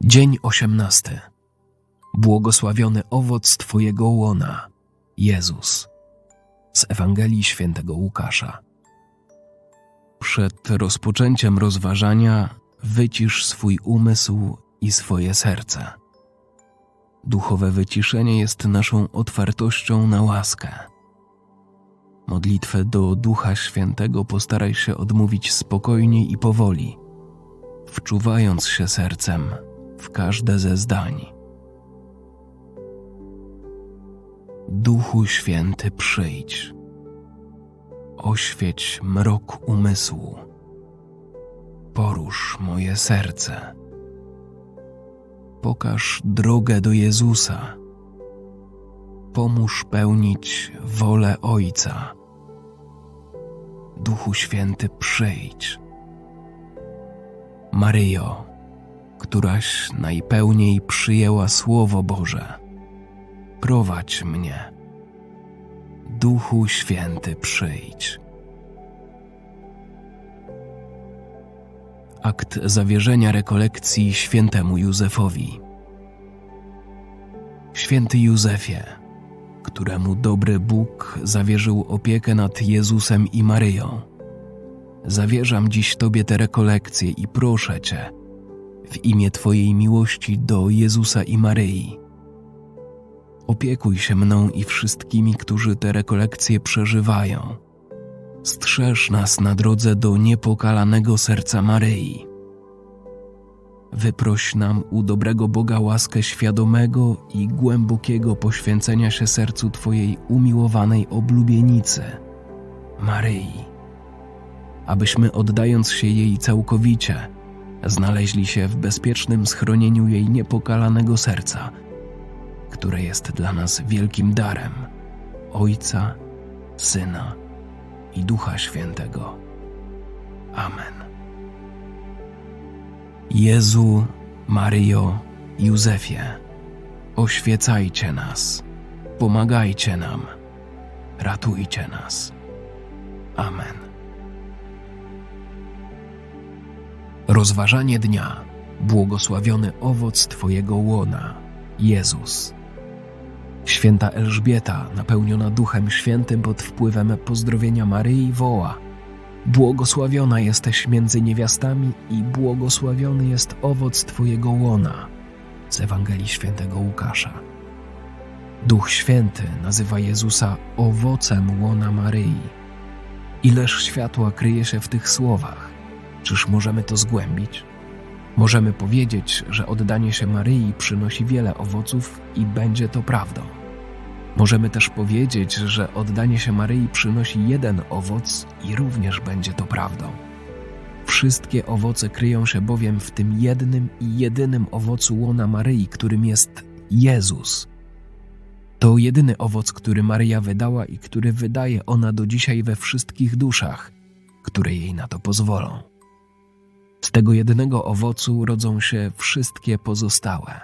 Dzień 18. Błogosławiony owoc Twojego łona, Jezus. Z Ewangelii Świętego Łukasza. Przed rozpoczęciem rozważania wycisz swój umysł i swoje serce. Duchowe wyciszenie jest naszą otwartością na łaskę. Modlitwę do Ducha Świętego postaraj się odmówić spokojnie i powoli, wczuwając się sercem w każde ze zdań. Duchu Święty, przyjdź. Oświeć mrok umysłu. Porusz moje serce. Pokaż drogę do Jezusa. Pomóż pełnić wolę Ojca. Duchu Święty, przyjdź. Maryjo, któraś najpełniej przyjęła Słowo Boże, prowadź mnie. Duchu Święty, przyjdź. Akt zawierzenia rekolekcji świętemu Józefowi. Święty Józefie, któremu dobry Bóg zawierzył opiekę nad Jezusem i Maryją, zawierzam dziś Tobie te rekolekcje i proszę Cię, w imię Twojej miłości do Jezusa i Maryi, opiekuj się mną i wszystkimi, którzy te rekolekcje przeżywają. Strzeż nas na drodze do niepokalanego serca Maryi. Wyproś nam u dobrego Boga łaskę świadomego i głębokiego poświęcenia się sercu Twojej umiłowanej oblubienicy, Maryi, abyśmy, oddając się jej całkowicie, znaleźli się w bezpiecznym schronieniu jej niepokalanego serca, które jest dla nas wielkim darem Ojca, Syna i Ducha Świętego. Amen. Jezu, Maryjo, Józefie, oświecajcie nas, pomagajcie nam, ratujcie nas. Amen. Rozważanie dnia. Błogosławiony owoc Twojego łona, Jezus. Święta Elżbieta, napełniona Duchem Świętym pod wpływem pozdrowienia Maryi, woła: błogosławiona jesteś między niewiastami i błogosławiony jest owoc Twojego łona. Z Ewangelii Świętego Łukasza. Duch Święty nazywa Jezusa owocem łona Maryi. Ileż światła kryje się w tych słowach. Czyż możemy to zgłębić? Możemy powiedzieć, że oddanie się Maryi przynosi wiele owoców i będzie to prawdą. Możemy też powiedzieć, że oddanie się Maryi przynosi jeden owoc i również będzie to prawdą. Wszystkie owoce kryją się bowiem w tym jednym i jedynym owocu łona Maryi, którym jest Jezus. To jedyny owoc, który Maryja wydała i który wydaje ona do dzisiaj we wszystkich duszach, które jej na to pozwolą. Z tego jednego owocu rodzą się wszystkie pozostałe.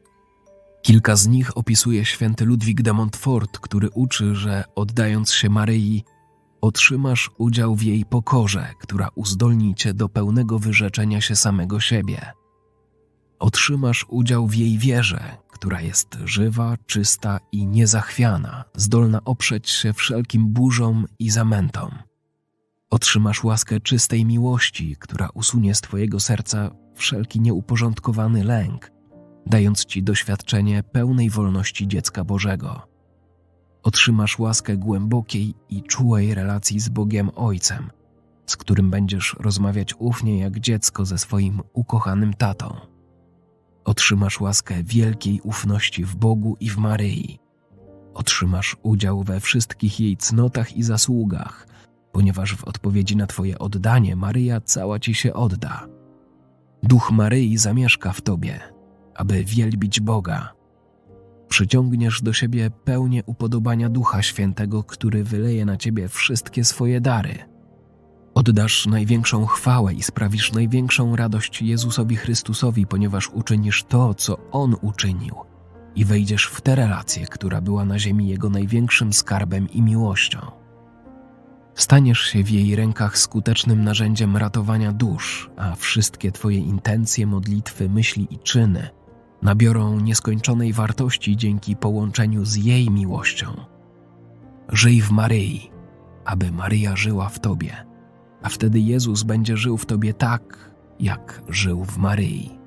Kilka z nich opisuje święty Ludwik de Montfort, który uczy, że oddając się Maryi, otrzymasz udział w jej pokorze, która uzdolni cię do pełnego wyrzeczenia się samego siebie. Otrzymasz udział w jej wierze, która jest żywa, czysta i niezachwiana, zdolna oprzeć się wszelkim burzom i zamętom. Otrzymasz łaskę czystej miłości, która usunie z Twojego serca wszelki nieuporządkowany lęk, dając Ci doświadczenie pełnej wolności dziecka Bożego. Otrzymasz łaskę głębokiej i czułej relacji z Bogiem Ojcem, z którym będziesz rozmawiać ufnie jak dziecko ze swoim ukochanym tatą. Otrzymasz łaskę wielkiej ufności w Bogu i w Maryi. Otrzymasz udział we wszystkich jej cnotach i zasługach, ponieważ w odpowiedzi na Twoje oddanie Maryja cała Ci się odda. Duch Maryi zamieszka w Tobie, aby wielbić Boga. Przyciągniesz do siebie pełnię upodobania Ducha Świętego, który wyleje na Ciebie wszystkie swoje dary. Oddasz największą chwałę i sprawisz największą radość Jezusowi Chrystusowi, ponieważ uczynisz to, co On uczynił i wejdziesz w tę relację, która była na ziemi Jego największym skarbem i miłością. Staniesz się w jej rękach skutecznym narzędziem ratowania dusz, a wszystkie twoje intencje, modlitwy, myśli i czyny nabiorą nieskończonej wartości dzięki połączeniu z jej miłością. Żyj w Maryi, aby Maryja żyła w tobie, a wtedy Jezus będzie żył w tobie tak, jak żył w Maryi.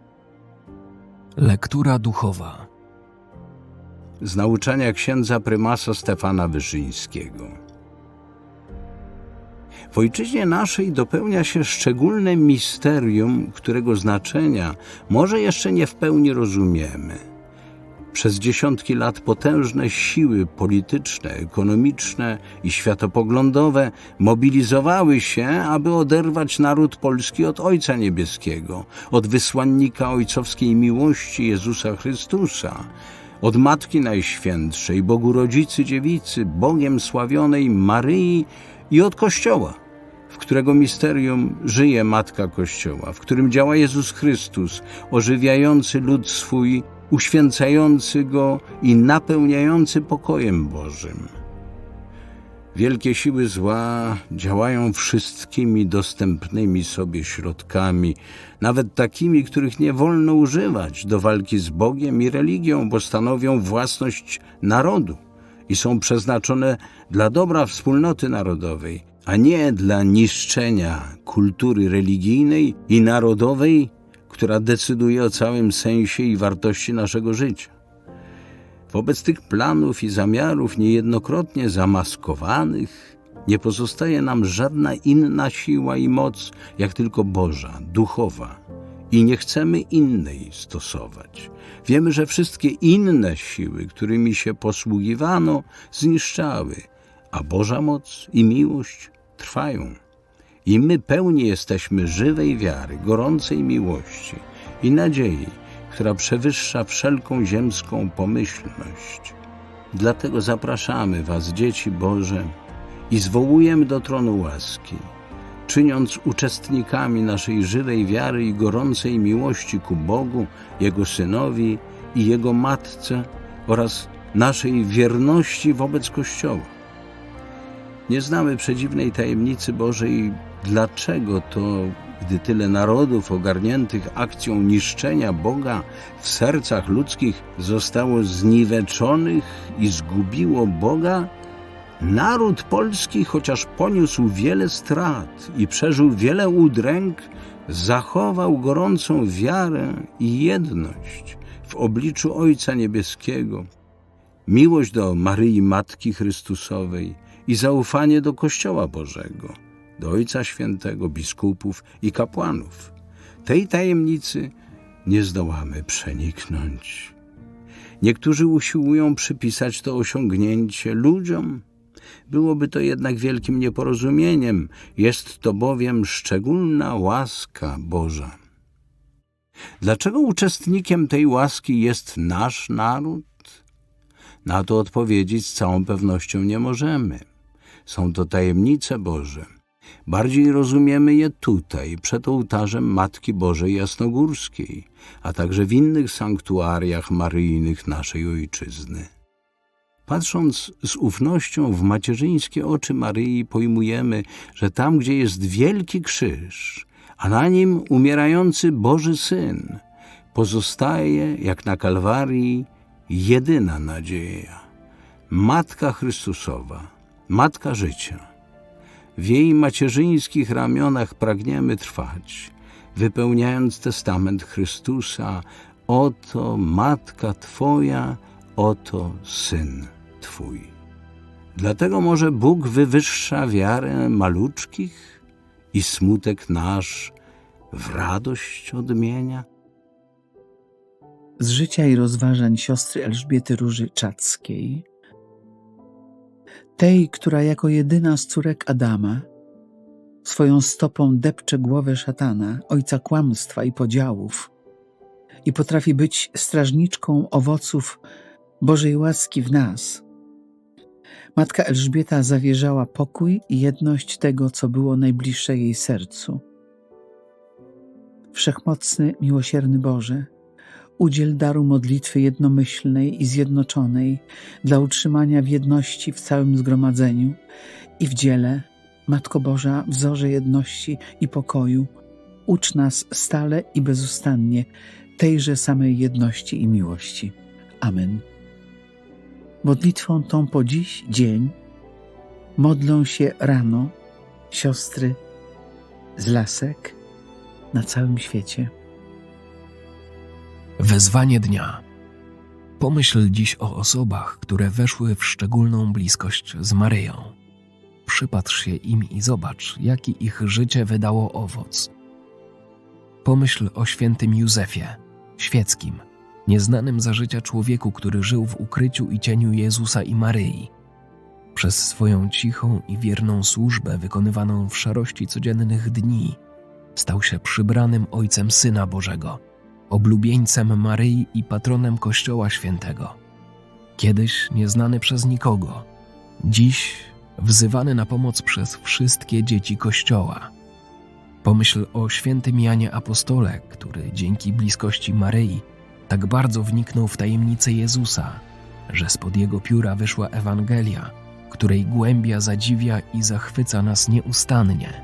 Lektura duchowa z nauczania księdza prymasa Stefana Wyszyńskiego. W ojczyźnie naszej dopełnia się szczególne misterium, którego znaczenia może jeszcze nie w pełni rozumiemy. Przez dziesiątki lat potężne siły polityczne, ekonomiczne i światopoglądowe mobilizowały się, aby oderwać naród polski od Ojca Niebieskiego, od wysłannika ojcowskiej miłości Jezusa Chrystusa, od Matki Najświętszej, Bogu Rodzicy Dziewicy, Bogiem sławionej Maryi i od Kościoła, w którego misterium żyje Matka Kościoła, w którym działa Jezus Chrystus, ożywiający lud swój, uświęcający go i napełniający pokojem Bożym. Wielkie siły zła działają wszystkimi dostępnymi sobie środkami, nawet takimi, których nie wolno używać do walki z Bogiem i religią, bo stanowią własność narodu i są przeznaczone dla dobra wspólnoty narodowej, a nie dla niszczenia kultury religijnej i narodowej, która decyduje o całym sensie i wartości naszego życia. Wobec tych planów i zamiarów niejednokrotnie zamaskowanych nie pozostaje nam żadna inna siła i moc, jak tylko Boża, duchowa. I nie chcemy innej stosować. Wiemy, że wszystkie inne siły, którymi się posługiwano, zniszczały, a Boża moc i miłość trwają. I my pełni jesteśmy żywej wiary, gorącej miłości i nadziei, która przewyższa wszelką ziemską pomyślność. Dlatego zapraszamy was, dzieci Boże, i zwołujemy do tronu łaski, czyniąc uczestnikami naszej żywej wiary i gorącej miłości ku Bogu, Jego Synowi i Jego Matce oraz naszej wierności wobec Kościoła. Nie znamy przedziwnej tajemnicy Bożej, dlaczego to, gdy tyle narodów ogarniętych akcją niszczenia Boga w sercach ludzkich zostało zniweczonych i zgubiło Boga, naród polski, chociaż poniósł wiele strat i przeżył wiele udręk, zachował gorącą wiarę i jedność w obliczu Ojca Niebieskiego, miłość do Maryi Matki Chrystusowej i zaufanie do Kościoła Bożego, do Ojca Świętego, biskupów i kapłanów. Tej tajemnicy nie zdołamy przeniknąć. Niektórzy usiłują przypisać to osiągnięcie ludziom. Byłoby to jednak wielkim nieporozumieniem. Jest to bowiem szczególna łaska Boża. Dlaczego uczestnikiem tej łaski jest nasz naród? Na to odpowiedzieć z całą pewnością nie możemy. Są to tajemnice Boże. Bardziej rozumiemy je tutaj, przed ołtarzem Matki Bożej Jasnogórskiej, a także w innych sanktuariach maryjnych naszej Ojczyzny. Patrząc z ufnością w macierzyńskie oczy Maryi, pojmujemy, że tam, gdzie jest wielki krzyż, a na nim umierający Boży Syn, pozostaje, jak na Kalwarii, jedyna nadzieja. Matka Chrystusowa, Matka życia. W jej macierzyńskich ramionach pragniemy trwać, wypełniając testament Chrystusa: oto Matka Twoja, oto Syn Twój. Dlatego może Bóg wywyższa wiarę maluczkich i smutek nasz w radość odmienia? Z życia i rozważań siostry Elżbiety Róży Czackiej, tej, która jako jedyna z córek Adama swoją stopą depcze głowę szatana, ojca kłamstwa i podziałów, i potrafi być strażniczką owoców Bożej łaski w nas. Matka Elżbieta zawierzała pokój i jedność tego, co było najbliższe jej sercu. Wszechmocny, miłosierny Boże, udziel daru modlitwy jednomyślnej i zjednoczonej dla utrzymania w jedności w całym zgromadzeniu i w dziele. Matko Boża, wzorze jedności i pokoju, ucz nas stale i bezustannie tejże samej jedności i miłości. Amen. Modlitwą tą po dziś dzień modlą się rano siostry z Lasek na całym świecie. Wezwanie dnia. Pomyśl dziś o osobach, które weszły w szczególną bliskość z Maryją. Przypatrz się im i zobacz, jaki ich życie wydało owoc. Pomyśl o świętym Józefie, świeckim, nieznanym za życia człowieku, który żył w ukryciu i cieniu Jezusa i Maryi. Przez swoją cichą i wierną służbę wykonywaną w szarości codziennych dni stał się przybranym Ojcem Syna Bożego, oblubieńcem Maryi i patronem Kościoła Świętego. Kiedyś nieznany przez nikogo, dziś wzywany na pomoc przez wszystkie dzieci Kościoła. Pomyśl o świętym Janie Apostole, który dzięki bliskości Maryi tak bardzo wniknął w tajemnicę Jezusa, że spod jego pióra wyszła Ewangelia, której głębia zadziwia i zachwyca nas nieustannie.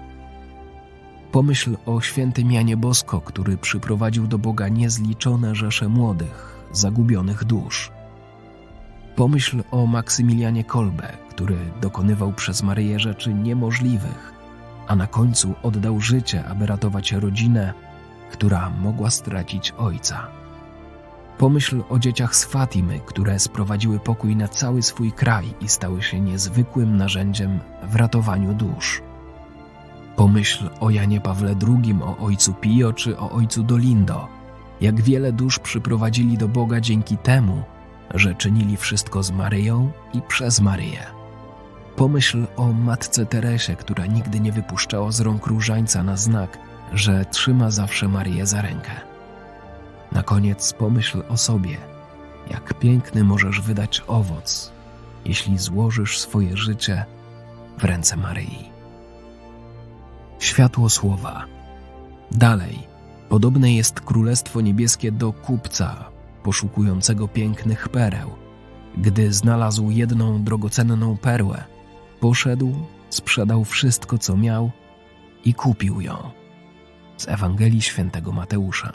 Pomyśl o świętym Janie Bosko, który przyprowadził do Boga niezliczone rzesze młodych, zagubionych dusz. Pomyśl o Maksymilianie Kolbe, który dokonywał przez Maryję rzeczy niemożliwych, a na końcu oddał życie, aby ratować rodzinę, która mogła stracić ojca. Pomyśl o dzieciach z Fatimy, które sprowadziły pokój na cały swój kraj i stały się niezwykłym narzędziem w ratowaniu dusz. Pomyśl o Janie Pawle II, o ojcu Pio czy o ojcu Dolindo, jak wiele dusz przyprowadzili do Boga dzięki temu, że czynili wszystko z Maryją i przez Maryję. Pomyśl o matce Teresie, która nigdy nie wypuszczała z rąk różańca na znak, że trzyma zawsze Maryję za rękę. Na koniec pomyśl o sobie, jak piękny możesz wydać owoc, jeśli złożysz swoje życie w ręce Maryi. Światło słowa. Dalej, podobne jest Królestwo Niebieskie do kupca poszukującego pięknych pereł. Gdy znalazł jedną drogocenną perłę, poszedł, sprzedał wszystko, co miał i kupił ją. Z Ewangelii Świętego Mateusza.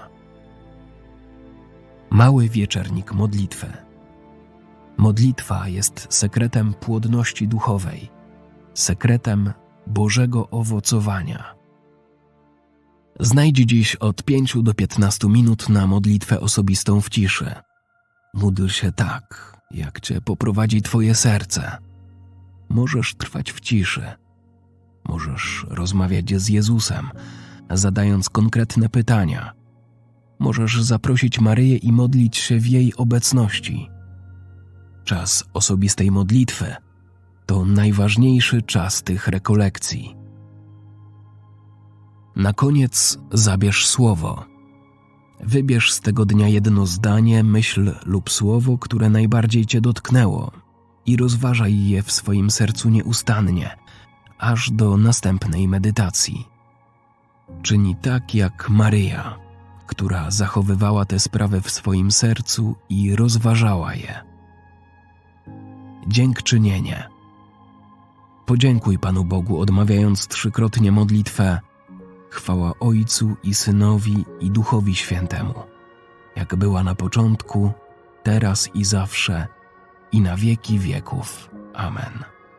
Mały wieczernik modlitwy. Modlitwa jest sekretem płodności duchowej, sekretem Bożego owocowania. Znajdź dziś od 5 do 15 minut na modlitwę osobistą w ciszy. Módl się tak, jak Cię poprowadzi Twoje serce. Możesz trwać w ciszy. Możesz rozmawiać z Jezusem, zadając konkretne pytania. Możesz zaprosić Maryję i modlić się w jej obecności. Czas osobistej modlitwy to najważniejszy czas tych rekolekcji. Na koniec zabierz słowo. Wybierz z tego dnia jedno zdanie, myśl lub słowo, które najbardziej Cię dotknęło i rozważaj je w swoim sercu nieustannie, aż do następnej medytacji. Czyni tak jak Maryja, która zachowywała tę sprawę w swoim sercu i rozważała je. Dziękczynienie. Podziękuj Panu Bogu, odmawiając 3-krotnie modlitwę: chwała Ojcu i Synowi i Duchowi Świętemu, jak była na początku, teraz i zawsze, i na wieki wieków. Amen.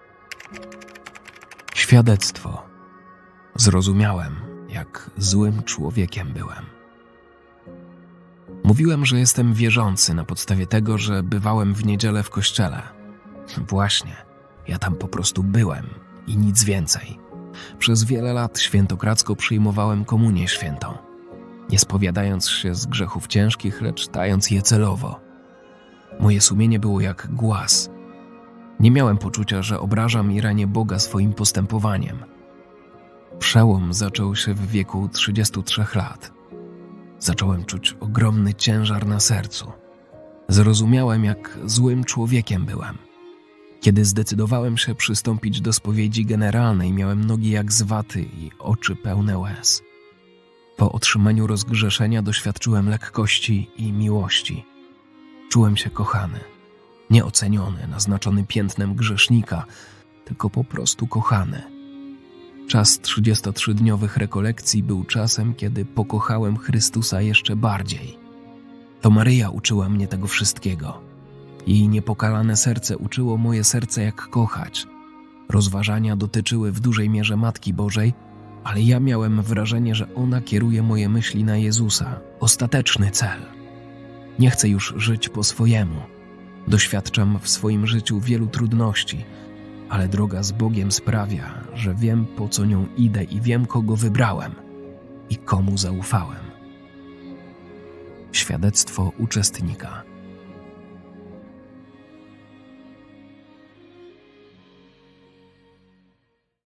Świadectwo. Zrozumiałem, jak złym człowiekiem byłem. Mówiłem, że jestem wierzący na podstawie tego, że bywałem w niedzielę w kościele. Właśnie, ja tam po prostu byłem i nic więcej. Przez wiele lat świętokradzko przyjmowałem komunię świętą, nie spowiadając się z grzechów ciężkich, lecz tając je celowo. Moje sumienie było jak głaz. Nie miałem poczucia, że obrażam i ranię Boga swoim postępowaniem. Przełom zaczął się w wieku 33 lat. Zacząłem czuć ogromny ciężar na sercu. Zrozumiałem, jak złym człowiekiem byłem. Kiedy zdecydowałem się przystąpić do spowiedzi generalnej, miałem nogi jak z waty i oczy pełne łez. Po otrzymaniu rozgrzeszenia doświadczyłem lekkości i miłości. Czułem się kochany, nieoceniony, naznaczony piętnem grzesznika, tylko po prostu kochany. Czas 33-dniowych rekolekcji był czasem, kiedy pokochałem Chrystusa jeszcze bardziej. To Maryja uczyła mnie tego wszystkiego. Jej niepokalane serce uczyło moje serce, jak kochać. Rozważania dotyczyły w dużej mierze Matki Bożej, ale ja miałem wrażenie, że ona kieruje moje myśli na Jezusa, ostateczny cel. Nie chcę już żyć po swojemu. Doświadczam w swoim życiu wielu trudności, ale droga z Bogiem sprawia, że wiem, po co nią idę i wiem, kogo wybrałem i komu zaufałem. Świadectwo uczestnika.